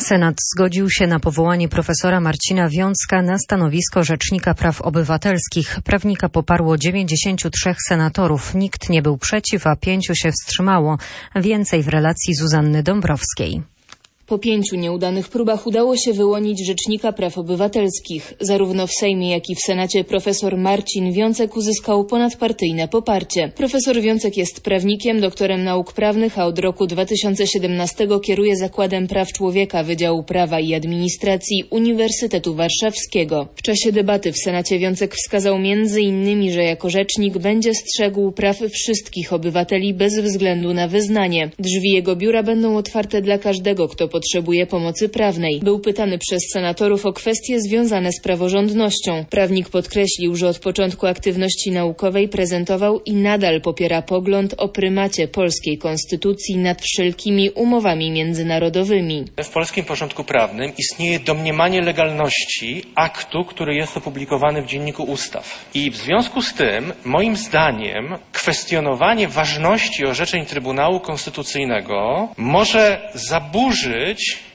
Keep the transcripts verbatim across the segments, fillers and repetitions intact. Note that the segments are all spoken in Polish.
Senat zgodził się na powołanie profesora Marcina Wiącka na stanowisko Rzecznika Praw Obywatelskich. Prawnika poparło dziewięćdziesięciu trzech senatorów. Nikt nie był przeciw, a pięciu się wstrzymało. Więcej w relacji Zuzanny Dąbrowskiej. Po pięciu nieudanych próbach udało się wyłonić Rzecznika Praw Obywatelskich. Zarówno w Sejmie, jak i w Senacie profesor Marcin Wiącek uzyskał ponadpartyjne poparcie. Profesor Wiącek jest prawnikiem, doktorem nauk prawnych, a od roku dwa tysiące siedemnastego kieruje Zakładem Praw Człowieka Wydziału Prawa i Administracji Uniwersytetu Warszawskiego. W czasie debaty w Senacie Wiącek wskazał między innymi, że jako rzecznik będzie strzegł praw wszystkich obywateli bez względu na wyznanie. Drzwi jego biura będą otwarte dla każdego, kto potrzebuje pomocy prawnej. Był pytany przez senatorów o kwestie związane z praworządnością. Prawnik podkreślił, że od początku aktywności naukowej prezentował i nadal popiera pogląd o prymacie polskiej konstytucji nad wszelkimi umowami międzynarodowymi. W polskim porządku prawnym istnieje domniemanie legalności aktu, który jest opublikowany w Dzienniku Ustaw. I w związku z tym, moim zdaniem, kwestionowanie ważności orzeczeń Trybunału Konstytucyjnego może zaburzyć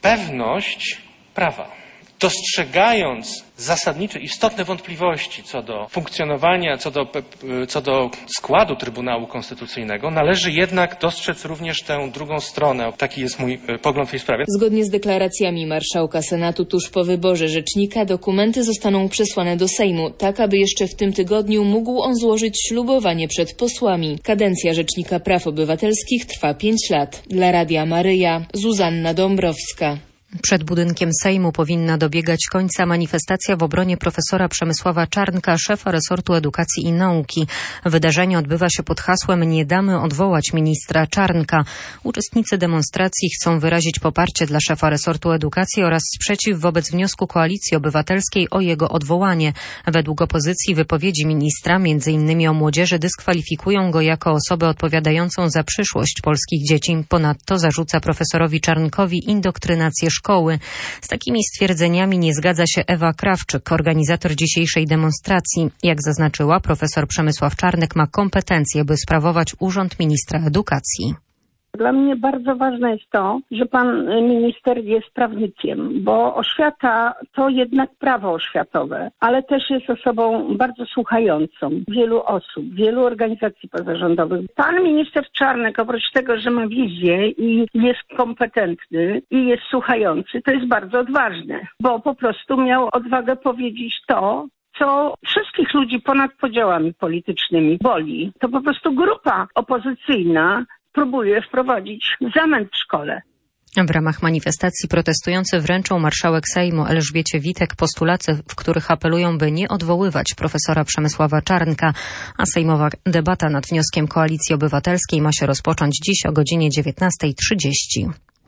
pewność prawa. Dostrzegając zasadnicze, istotne wątpliwości co do funkcjonowania, co do, co do składu Trybunału Konstytucyjnego, należy jednak dostrzec również tę drugą stronę. Taki jest mój pogląd w tej sprawie. Zgodnie z deklaracjami marszałka Senatu tuż po wyborze rzecznika dokumenty zostaną przesłane do Sejmu, tak aby jeszcze w tym tygodniu mógł on złożyć ślubowanie przed posłami. Kadencja Rzecznika Praw Obywatelskich trwa pięć lat. Dla Radia Maryja, Zuzanna Dąbrowska. Przed budynkiem Sejmu powinna dobiegać końca manifestacja w obronie profesora Przemysława Czarnka, szefa resortu edukacji i nauki. Wydarzenie odbywa się pod hasłem „Nie damy odwołać ministra Czarnka”. Uczestnicy demonstracji chcą wyrazić poparcie dla szefa resortu edukacji oraz sprzeciw wobec wniosku Koalicji Obywatelskiej o jego odwołanie. Według opozycji wypowiedzi ministra, między innymi o młodzieży, dyskwalifikują go jako osobę odpowiadającą za przyszłość polskich dzieci. Ponadto zarzuca profesorowi Czarnkowi indoktrynację szkoły. Z takimi stwierdzeniami nie zgadza się Ewa Krawczyk, organizator dzisiejszej demonstracji. Jak zaznaczyła, profesor Przemysław Czarnek ma kompetencje, by sprawować urząd ministra edukacji. Dla mnie bardzo ważne jest to, że pan minister jest prawnikiem, bo oświata to jednak prawo oświatowe, ale też jest osobą bardzo słuchającą wielu osób, wielu organizacji pozarządowych. Pan minister Czarnek, oprócz tego, że ma wizję i jest kompetentny i jest słuchający, to jest bardzo odważne, bo po prostu miał odwagę powiedzieć to, co wszystkich ludzi ponad podziałami politycznymi boli. To po prostu grupa opozycyjna próbuje wprowadzić zamęt w szkole. W ramach manifestacji protestujący wręczą marszałek Sejmu Elżbiecie Witek postulaty, w których apelują, by nie odwoływać profesora Przemysława Czarnka, a sejmowa debata nad wnioskiem Koalicji Obywatelskiej ma się rozpocząć dziś o godzinie dziewiętnasta trzydzieści.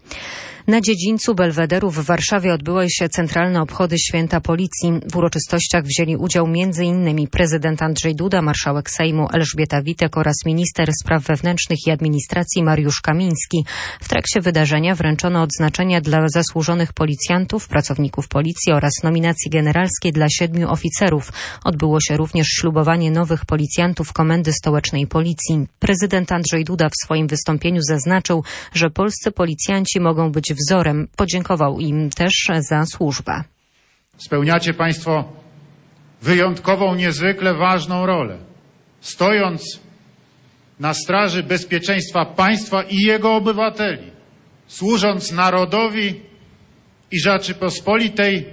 Na dziedzińcu Belwederu w Warszawie odbyły się centralne obchody Święta Policji. W uroczystościach wzięli udział między innymi prezydent Andrzej Duda, marszałek Sejmu Elżbieta Witek oraz minister spraw wewnętrznych i administracji Mariusz Kamiński. W trakcie wydarzenia wręczono odznaczenia dla zasłużonych policjantów, pracowników policji oraz nominacje generalskie dla siedmiu oficerów. Odbyło się również ślubowanie nowych policjantów Komendy Stołecznej Policji. Prezydent Andrzej Duda w swoim wystąpieniu zaznaczył, że polscy policjanci mogą być wzorem. Podziękował im też za służbę. Spełniacie Państwo wyjątkową, niezwykle ważną rolę, stojąc na straży bezpieczeństwa państwa i jego obywateli, służąc narodowi i Rzeczypospolitej,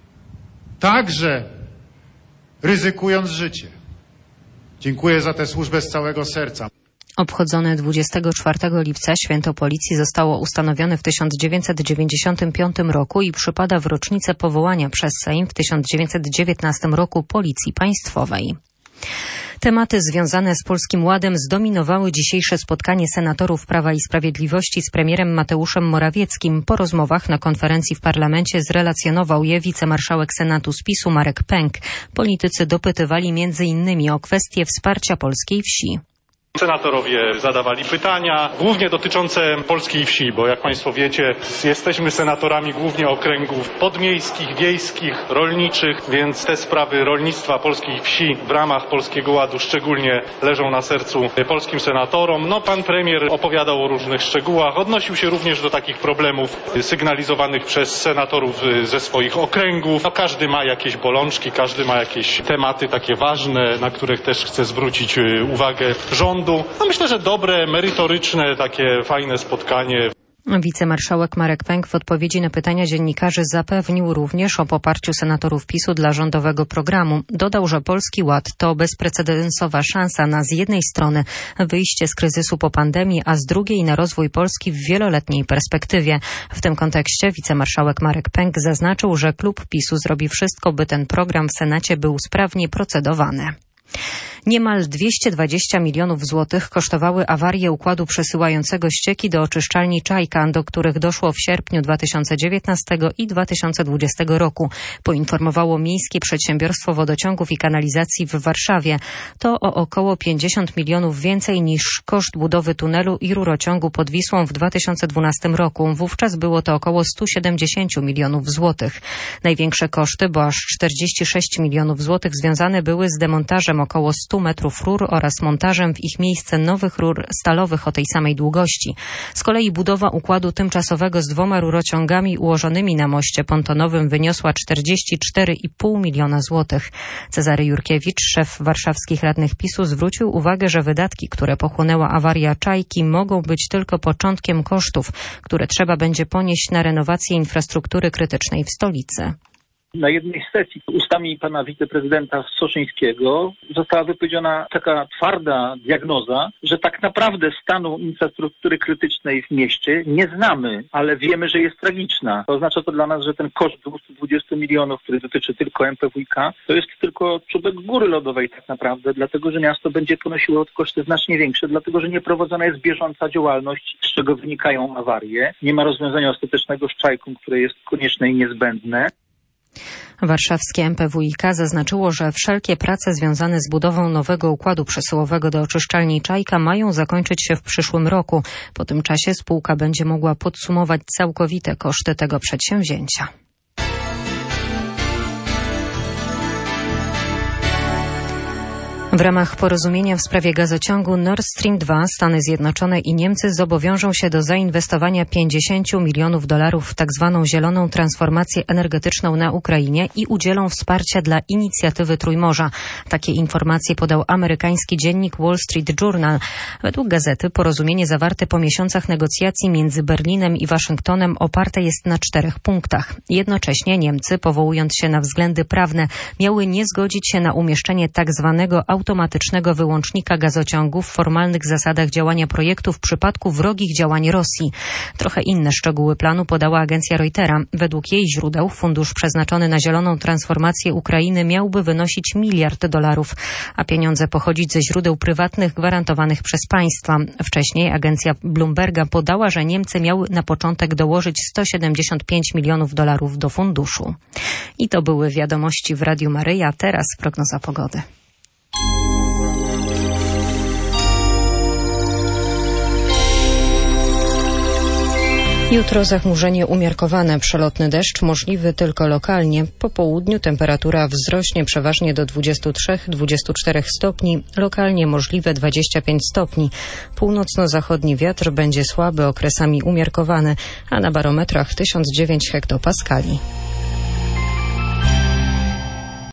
także ryzykując życie. Dziękuję za tę służbę z całego serca. Obchodzone dwudziestego czwartego lipca Święto Policji zostało ustanowione w tysiąc dziewięćset dziewięćdziesiątym piątym roku i przypada w rocznicę powołania przez Sejm w tysiąc dziewięćset dziewiętnastym roku Policji Państwowej. Tematy związane z Polskim Ładem zdominowały dzisiejsze spotkanie senatorów Prawa i Sprawiedliwości z premierem Mateuszem Morawieckim. Po rozmowach na konferencji w parlamencie zrelacjonował je wicemarszałek Senatu z PiS-u Marek Pęk. Politycy dopytywali między innymi o kwestię wsparcia polskiej wsi. Senatorowie zadawali pytania, głównie dotyczące polskiej wsi, bo jak Państwo wiecie, jesteśmy senatorami głównie okręgów podmiejskich, wiejskich, rolniczych, więc te sprawy rolnictwa polskiej wsi w ramach Polskiego Ładu szczególnie leżą na sercu polskim senatorom. No, pan premier opowiadał o różnych szczegółach, odnosił się również do takich problemów sygnalizowanych przez senatorów ze swoich okręgów. No, każdy ma jakieś bolączki, każdy ma jakieś tematy takie ważne, na których też chce zwrócić uwagę rządu. No myślę, że dobre, merytoryczne, takie fajne spotkanie. Wicemarszałek Marek Pęk w odpowiedzi na pytania dziennikarzy zapewnił również o poparciu senatorów PiSu dla rządowego programu. Dodał, że Polski Ład to bezprecedensowa szansa na z jednej strony wyjście z kryzysu po pandemii, a z drugiej na rozwój Polski w wieloletniej perspektywie. W tym kontekście wicemarszałek Marek Pęk zaznaczył, że klub PiSu zrobi wszystko, by ten program w Senacie był sprawnie procedowany. Niemal dwieście dwadzieścia milionów złotych kosztowały awarie układu przesyłającego ścieki do oczyszczalni Czajka, do których doszło w sierpniu dwa tysiące dziewiętnastego i dwa tysiące dwudziestego roku, poinformowało Miejskie Przedsiębiorstwo Wodociągów i Kanalizacji w Warszawie. To o około pięćdziesiąt milionów więcej niż koszt budowy tunelu i rurociągu pod Wisłą w dwa tysiące dwunastym roku. Wówczas było to około sto siedemdziesiąt milionów złotych. Największe koszty, bo aż czterdzieści sześć milionów złotych, związane były z demontażem około stu metrów rur oraz montażem w ich miejsce nowych rur stalowych o tej samej długości. Z kolei budowa układu tymczasowego z dwoma rurociągami ułożonymi na moście pontonowym wyniosła czterdzieści cztery i pół miliona złotych. Cezary Jurkiewicz, szef warszawskich radnych PiSu, zwrócił uwagę, że wydatki, które pochłonęła awaria Czajki, mogą być tylko początkiem kosztów, które trzeba będzie ponieść na renowację infrastruktury krytycznej w stolicy. Na jednej z sesji ustami pana wiceprezydenta Soszyńskiego została wypowiedziana taka twarda diagnoza, że tak naprawdę stanu infrastruktury krytycznej w mieście nie znamy, ale wiemy, że jest tragiczna. To oznacza to dla nas, że ten koszt dwieście dwadzieścia milionów, który dotyczy tylko M P W iK, to jest tylko czubek góry lodowej tak naprawdę, dlatego że miasto będzie ponosiło koszty znacznie większe, dlatego że nie prowadzona jest bieżąca działalność, z czego wynikają awarie. Nie ma rozwiązania ostatecznego z Czajką, które jest konieczne i niezbędne. Warszawskie M P W iK zaznaczyło, że wszelkie prace związane z budową nowego układu przesyłowego do oczyszczalni Czajka mają zakończyć się w przyszłym roku. Po tym czasie spółka będzie mogła podsumować całkowite koszty tego przedsięwzięcia. W ramach porozumienia w sprawie gazociągu Nord Stream dwa Stany Zjednoczone i Niemcy zobowiążą się do zainwestowania pięćdziesiąt milionów dolarów w tzw. zieloną transformację energetyczną na Ukrainie i udzielą wsparcia dla inicjatywy Trójmorza. Takie informacje podał amerykański dziennik Wall Street Journal. Według gazety porozumienie zawarte po miesiącach negocjacji między Berlinem i Waszyngtonem oparte jest na czterech punktach. Jednocześnie Niemcy, powołując się na względy prawne, miały nie zgodzić się na umieszczenie tzw. automatycznego wyłącznika gazociągu w formalnych zasadach działania projektu w przypadku wrogich działań Rosji. Trochę inne szczegóły planu podała agencja Reutera. Według jej źródeł fundusz przeznaczony na zieloną transformację Ukrainy miałby wynosić miliard dolarów, a pieniądze pochodzić ze źródeł prywatnych gwarantowanych przez państwa. Wcześniej agencja Bloomberga podała, że Niemcy miały na początek dołożyć sto siedemdziesiąt pięć milionów dolarów do funduszu. I to były wiadomości w Radiu Maryja. Teraz prognoza pogody. Jutro zachmurzenie umiarkowane, przelotny deszcz możliwy tylko lokalnie. Po południu temperatura wzrośnie przeważnie do dwudziestu trzech do dwudziestu czterech stopni, lokalnie możliwe dwadzieścia pięć stopni. Północno-zachodni wiatr będzie słaby, okresami umiarkowany, a na barometrach tysiąc dziewięć hektopaskali.